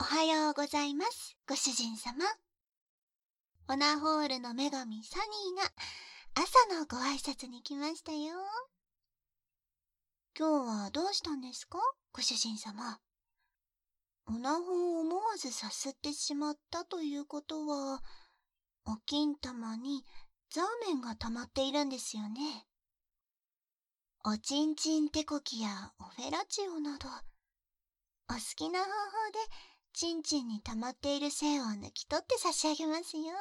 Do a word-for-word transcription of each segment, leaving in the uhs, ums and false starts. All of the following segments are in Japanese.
おはようございます、ご主人様。オナホールの女神サニーが朝のご挨拶に来ましたよ。今日はどうしたんですか、ご主人様。オナホを思わずさすってしまったということは、お金玉にザーメンが溜まっているんですよね。おちんちん手こきやオフェラチオなど、お好きな方法でちんちんに溜まっている精を抜き取って差し上げますよ。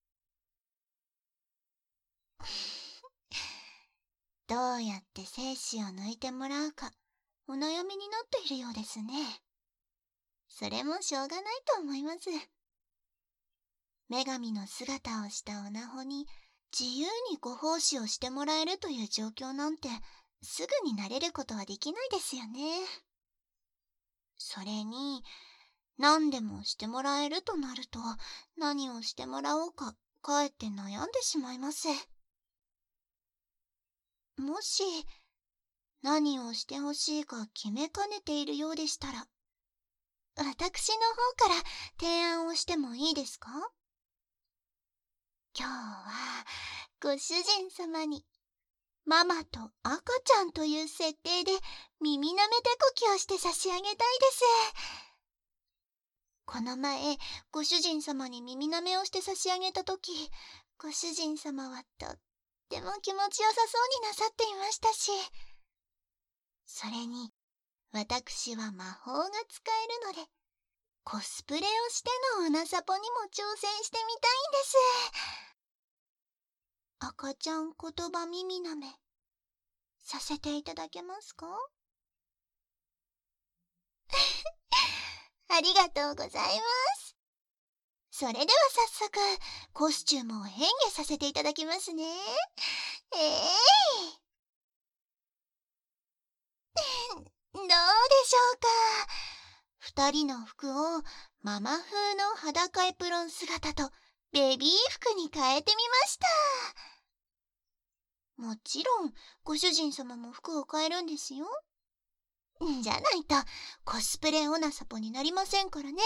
どうやって精子を抜いてもらうかお悩みになっているようですね。それもしょうがないと思います。女神の姿をしたオナホに自由にご奉仕をしてもらえるという状況なんてすぐに慣れることはできないですよね。それに何でもしてもらえるとなると何をしてもらおうかかえって悩んでしまいます。もし何をしてほしいか決めかねているようでしたら、私の方から提案をしてもいいですか？今日はご主人様にママと赤ちゃんという設定で耳なめ手こきをして差し上げたいです。この前ご主人様に耳なめをして差し上げたとき、ご主人様はとっても気持ちよさそうになさっていましたし、それに私は魔法が使えるのでコスプレをしてのオナサポにも挑戦してみたいんです。赤ちゃん言葉耳なめさせていただけますか？ありがとうございます。それでは早速コスチュームを変化させていただきますね。ええー、どうでしょうか。二人の服をママ風の裸エプロン姿とベビー服に変えてみました。もちろんご主人様も服を変えるんですよ。じゃないとコスプレオナサポになりませんからね。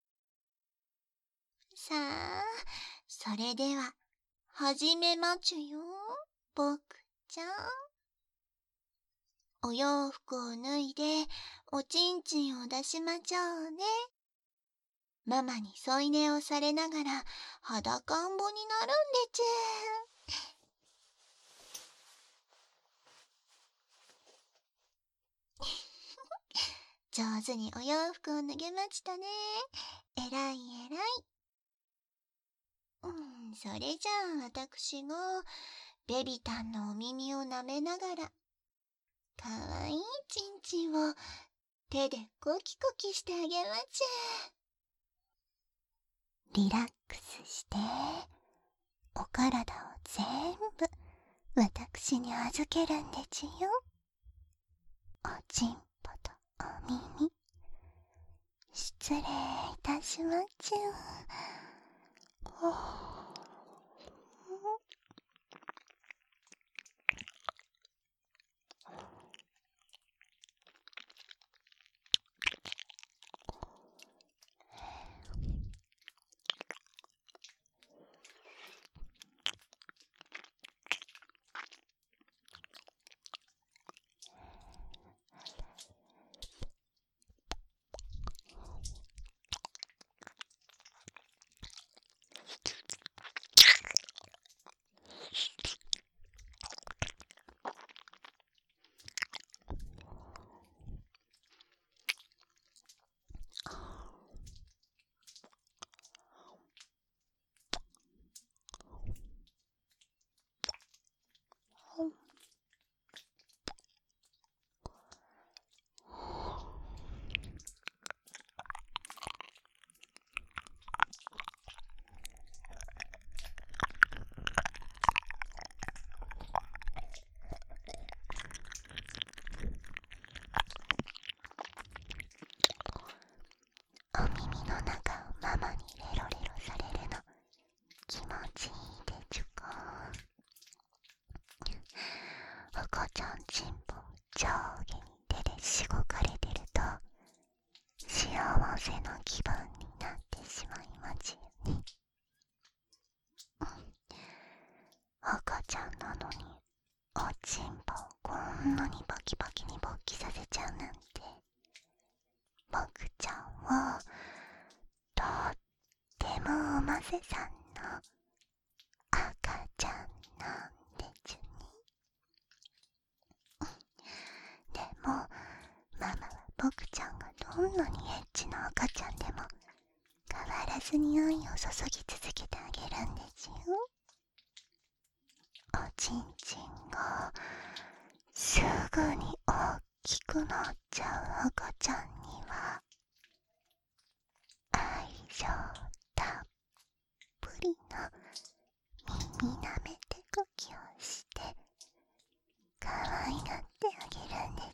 さあ、それでは始めまちゅよ、僕ちゃん。お洋服を脱いでおちんちんを出しまちょうね。ママに添い寝をされながら裸んぼになるんでちゅ。上手にお洋服を脱げましたね。えらいえらい。うん、それじゃあ私がベビタンのお耳を舐めながらかわいいちんちんを手でコキコキしてあげまちゅ。リラックスしてお体を全部私に預けるんでちゅよ。おちんぽとお耳失礼いたしまちゅ。お耳の中をママにレロレロされるの気持ちいいでちゅか。赤ちゃんちんぽ上下に手でしごかれてると幸せな気分せさんの赤ちゃんなんでちゅに。でもママは僕ちゃんがどんなにエッチな赤ちゃんでも変わらずに愛を注ぎ続けてあげるんですよ。おちんちんがすぐに大きくなっちゃう赤ちゃんには愛情たっぷりの耳なめてこきをして可愛がってあげるんです。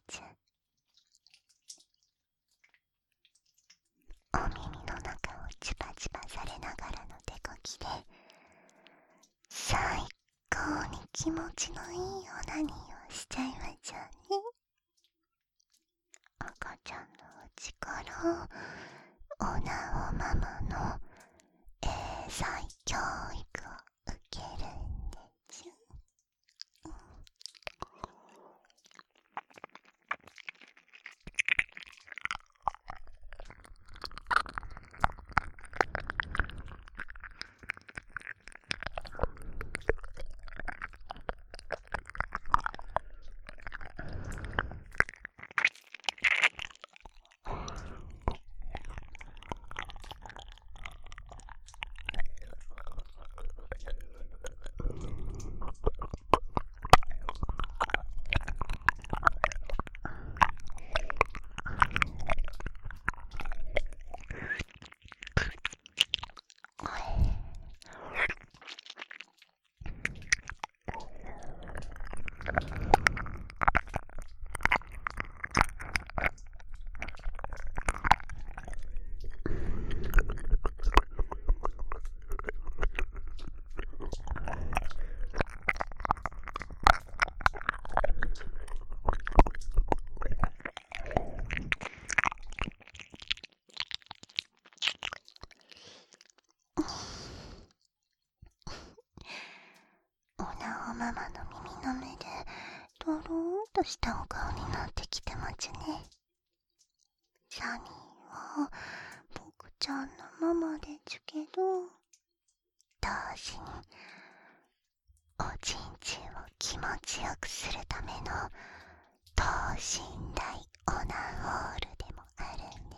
お耳の中をチュパチュパされながらの手こきで最高に気持ちのいいオナニーをしちゃいましょうね。赤ちゃんのうちからおなおママの英才教育を受けるんです。おなおママの耳の目でとろーんとしたお顔になってきてますね。サニーは僕ちゃんのママでちゅけど、同時におちんちんを気持ちよくするための等身大オナホールでもあるんです。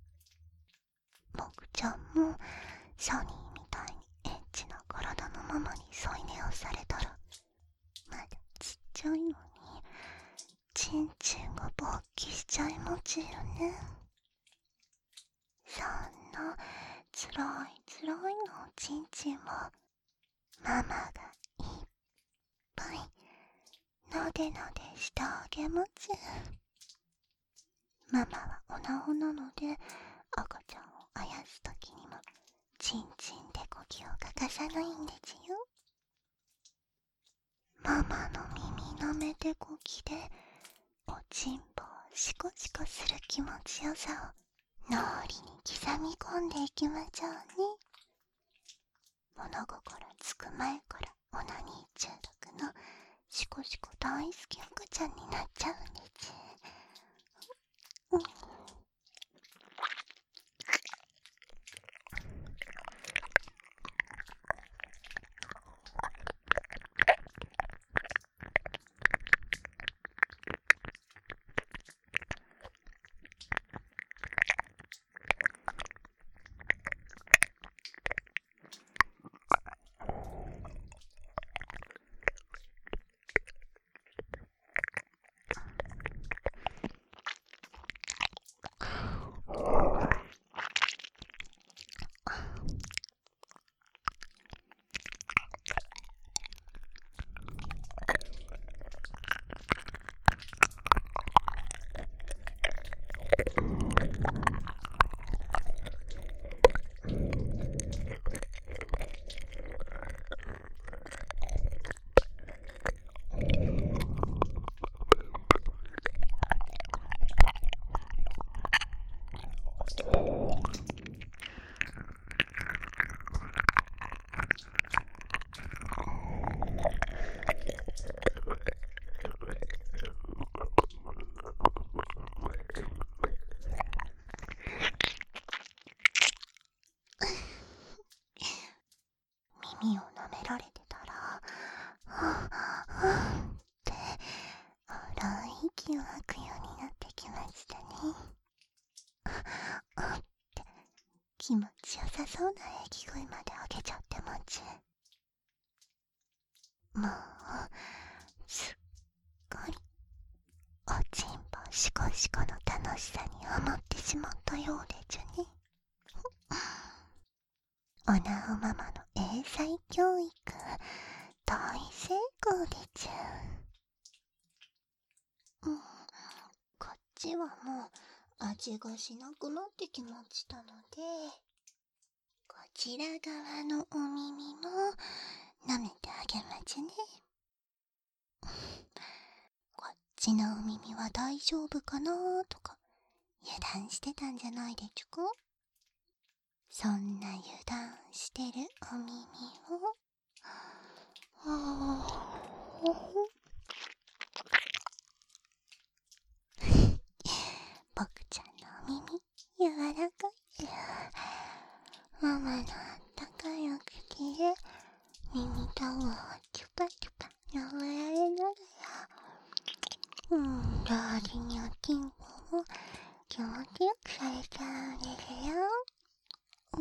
僕ちゃんもサニーみたいにエッチな体のママに添い寝をされたらまだちっちゃいのにちんちんが勃起しちゃいもちよね。そんなつらいつらいのおちんちんをママがいっぱいなでなでしてあげます。ママはおなおなので赤ちゃんをあやすときにもちんちんでこきを欠かさないんですよ。ママの耳なめてこきでおちんぽをシコシコする気持ちよさを脳裏に刻み込んでいきましょうね。物心つく前からオナニー中毒のシコシコ大好き赤ちゃんになっちゃうんです。うん耳を舐められてたら、はぁはぁって荒い息を吐くようになってきましたね。あって気持ちよさそうな息声まで上げちゃってまち。もうすっかりおちんぽシコシコの楽しさにハマってしまったようでちゅね。おなおママの英才教育大成功でちゅ。うん、こっちはもう味がしなくなってきましたので、こちら側のお耳も舐めてあげまちね。こっちのお耳は大丈夫かなとか油断してたんじゃないでちゅか。そんな油断してるお耳を僕ちゃんのお耳柔らかい。ママのあったかいお口で耳たぶをチュパチュパ舐められながら、うん同時におちんぽを気持ちよくされちゃうんですよ。うん、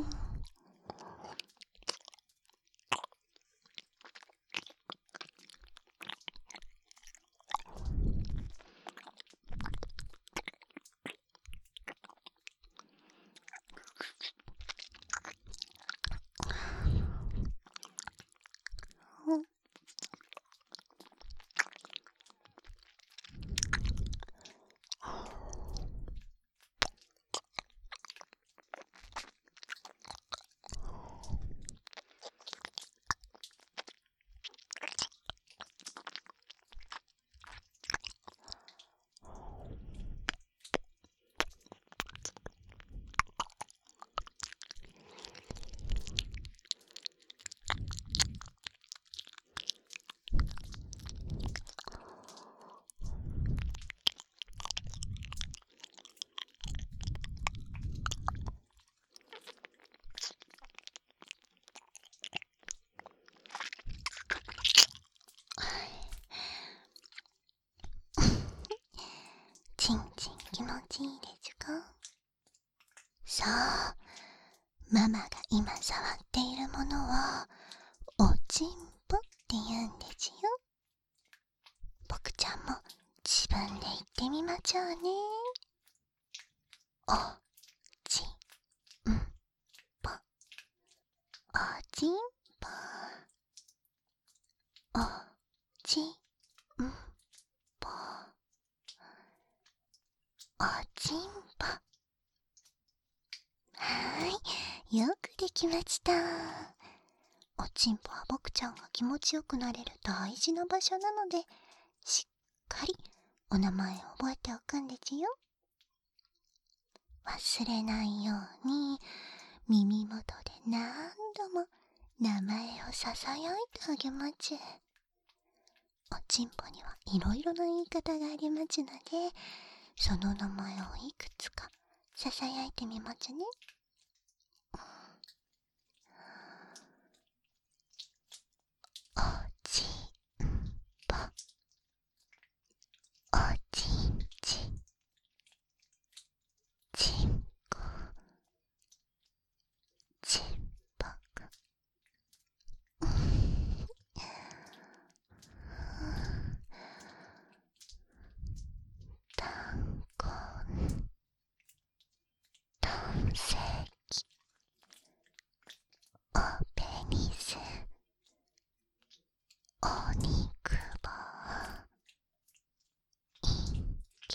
ちんちん気持ちいいでちゅか。そう、ママが今触っているものはおちんぽって言うんでちゅよ。僕ちゃんも自分で言ってみまちょうね。おちんぽ、おちんぽ、おちんぽ、おちんぽ。はーい、よくできました。おちんぽは僕ちゃんが気持ちよくなれる大事な場所なので、しっかりお名前を覚えておくんでちゅよ。忘れないように耳元で何度も名前をささやいてあげまちゅ。おちんぽにはいろいろな言い方がありまちゅので、その名前をいくつかささやいてみまちゅね。おちんぽ、おちんちん、ちんこ、ちんぽく。たんこん、とんせき、おペニス、おにくぼ、いんけ、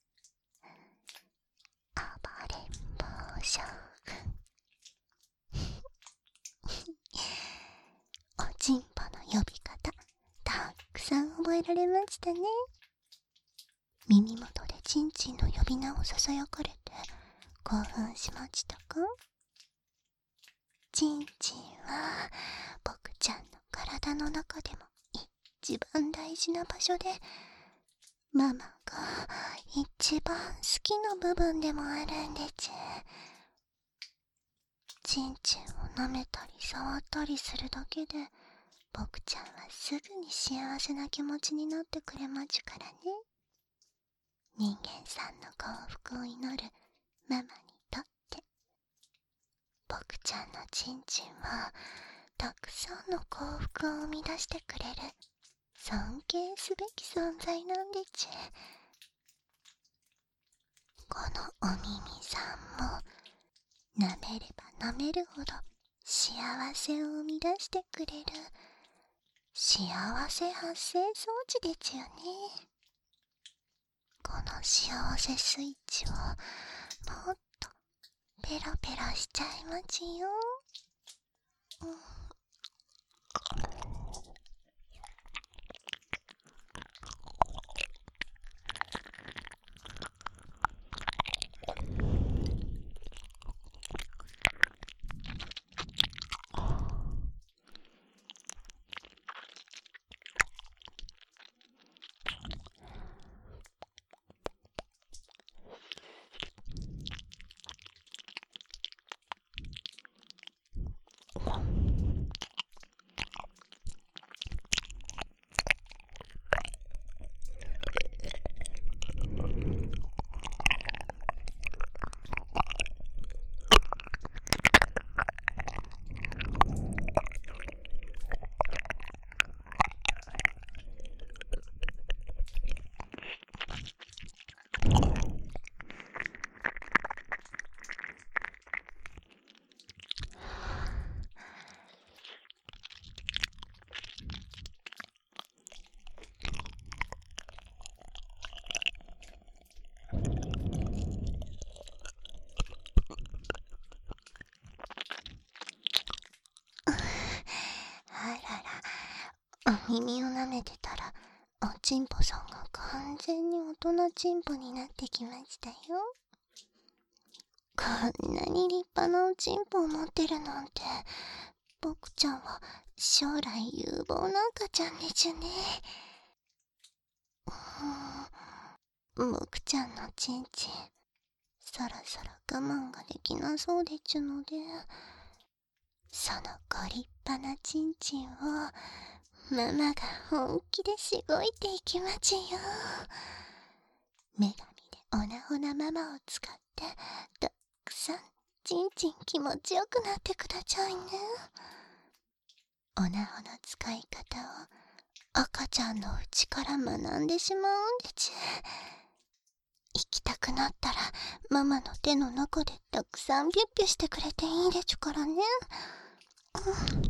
あばれんぼうしょうぐん。おちんぽの呼び方たくさん覚えられましたね。耳元でちんちんの呼び名をささやかれて興奮しましたか？ちんちんは僕ちゃんの体の中でも一番大事な場所で、ママが一番好きな部分でもあるんでちゅ。 ちんちんを舐めたり触ったりするだけで、僕ちゃんはすぐに幸せな気持ちになってくれまちゅからね。人間さんの幸福を祈るママにとって、僕ちゃんのちんちんはたくさんの幸福を生み出してくれる尊敬すべき存在なんでちゅ。このお耳さんも舐めれば舐めるほど幸せを生み出してくれる幸せ発生装置でちゅよね。この幸せスイッチをもっとペロペロしちゃいまちよ。うん。お耳を舐めてたら、おちんぽさんが完全に大人ちんぽになってきましたよ。こんなに立派なおちんぽを持ってるなんて、僕ちゃんは将来有望な赤ちゃんでちゅね。うーん、僕ちゃんのちんちん、そろそろ我慢ができなそうでちゅので、そのご立派なちんちんをママが本気でしごいていきまちよ。女神でおなほなママを使ってたくさんちんちん気持ちよくなってくだちゃいね。おなほの使い方を赤ちゃんのうちから学んでしまうんでちゅ。行きたくなったらママの手の中でたくさんピュッピュしてくれていいでちゅからね。うん。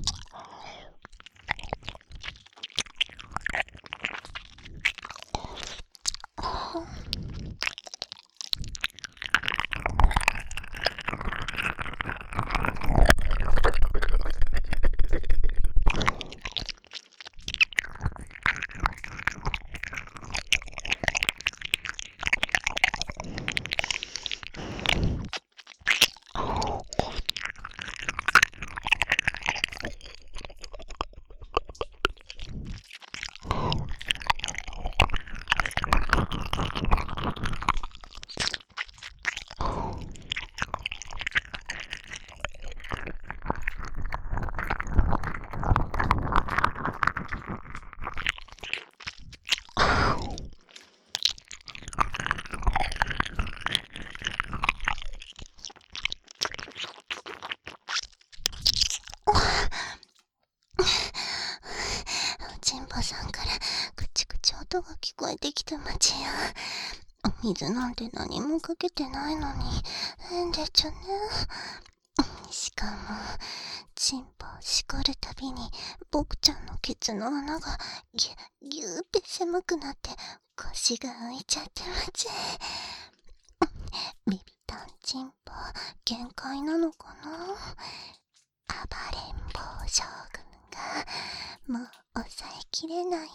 ちんぽさんからくちくち音が聞こえてきたまちや。お水なんて何もかけてないのに変でちゅね。しかもちんぽをしこるたびに僕ちゃんのケツの穴がギュギューって狭くなって腰が浮いちゃってまち。ビビたんちんぽ限界なのかな。暴れん坊将軍がもう抑えきれないの。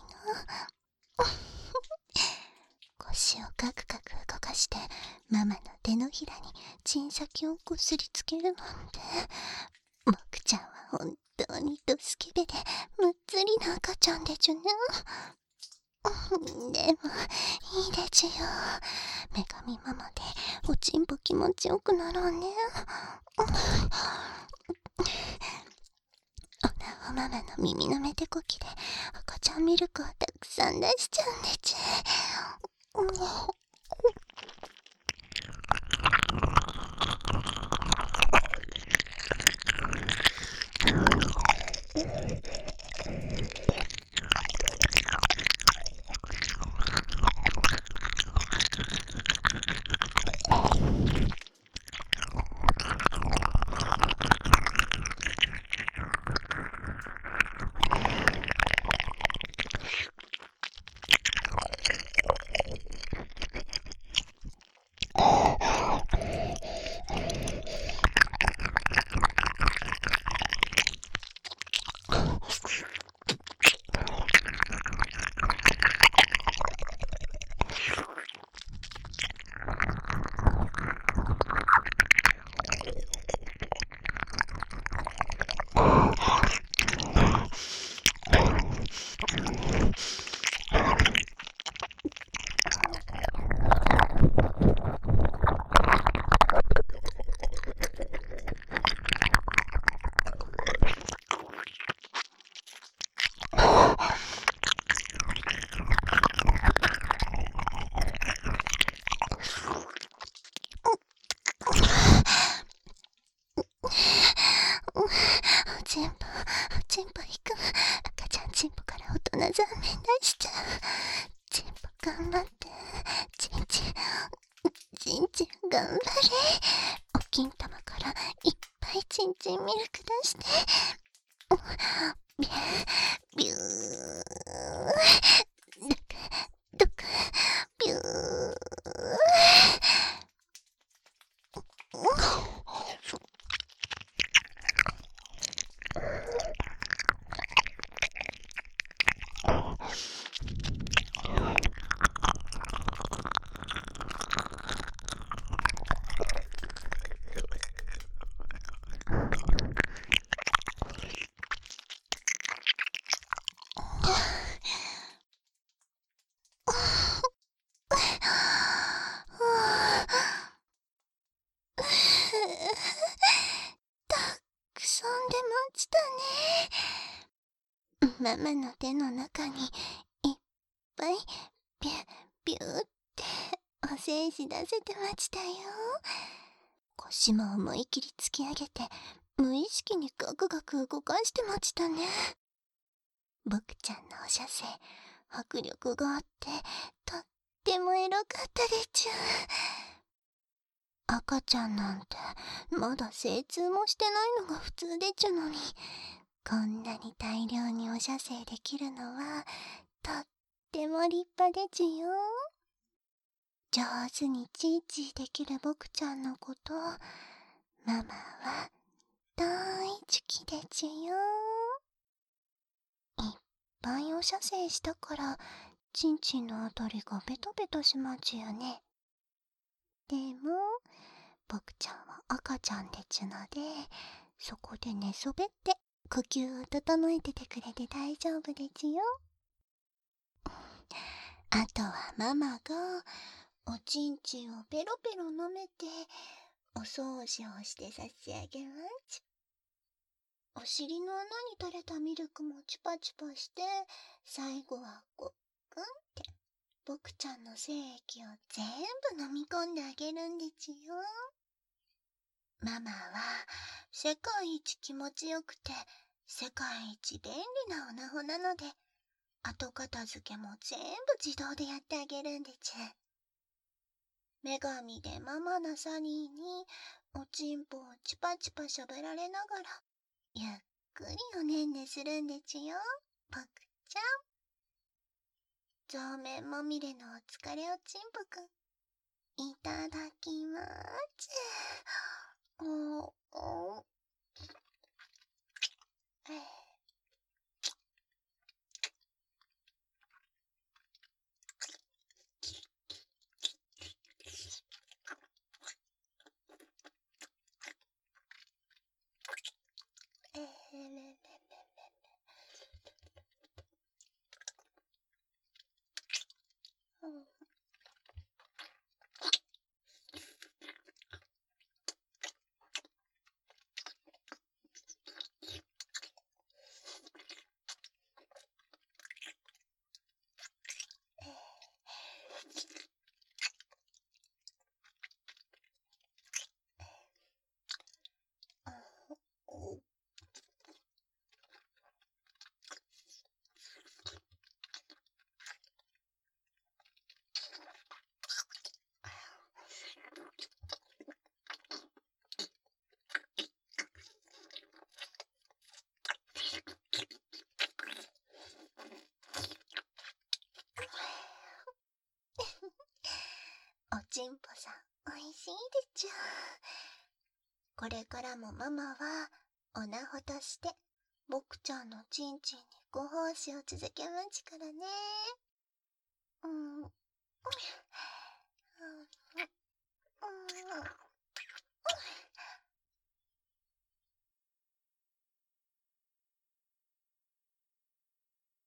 腰をカクカク動かしてママの手のひらにチン先をこすりつけるなんて、僕ちゃんは本当にドスケベでむっつりな赤ちゃんでちゅね。 でも、いいでちゅよ。女神ママでおちんぽ気持ちよくなろうね。おなおママの耳のめてこきで赤ちゃんミルクをたくさん出しちゃうんでちゅ。チンポ、チンポいく。赤ちゃんチンポから大人残念出しちゃう。チンポ頑張って。チンチン、チンチン頑張れ。お金玉からいっぱいチンチンミルク出して。ビュー、ビュー。ドク、ドク、ビュー。たくさん出ましたね。ママの手の中にいっぱいビュッビュッってお精子出せてましたよ。腰も思いっきり突き上げて無意識にガクガク動かしてましたね。僕ちゃんのお射精迫力があってとってもエロかったでちゅ。赤ちゃんなんてまだ精通もしてないのが普通でちゅのに、こんなに大量にお射精できるのはとっても立派でちゅよ。上手にチーチーできる僕ちゃんのことママは大好きでちゅよ。いっぱいお射精したからチンチンのあたりがベトベトしまちゅよね。でも僕ちゃんは赤ちゃんでちゅので、そこで寝そべって呼吸を整えててくれて大丈夫でちゅよ。あとはママがおちんちんをペロペロ舐めてお掃除をして差し上げます。お尻の穴に垂れたミルクもチュパチュパして、最後はごっくんって僕ちゃんの精液を全部飲み込んであげるんでちゅよ。ママは世界一気持ちよくて世界一便利なオナホなので、後片付けも全部自動でやってあげるんでちゅ。女神でママなサニーにおちんぽをチュパチュパしゃべられながらゆっくりおねんねするんでちゅよ、僕ちゃん。増麺まみれのお疲れおちんぽくん、いただきまーす。おおえーれれれれれ。 ちんぽさん、おいしいでちゅ。これからもママは、おなほとして、ボクちゃんのちんちんにご奉仕を続けまちからね。うん、